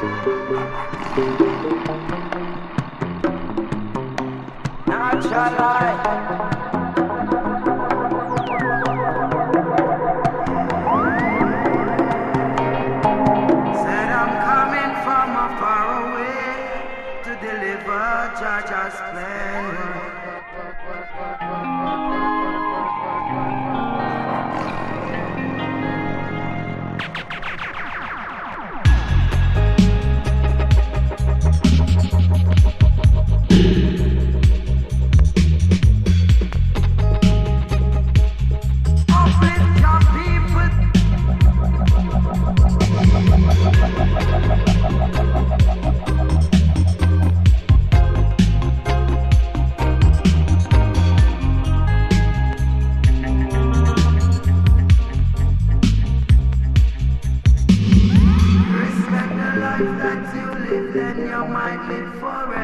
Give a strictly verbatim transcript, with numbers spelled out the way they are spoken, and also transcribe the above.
Natural light. Said I'm coming from a far away to deliver Jaja's plan. That you live, then you might live forever.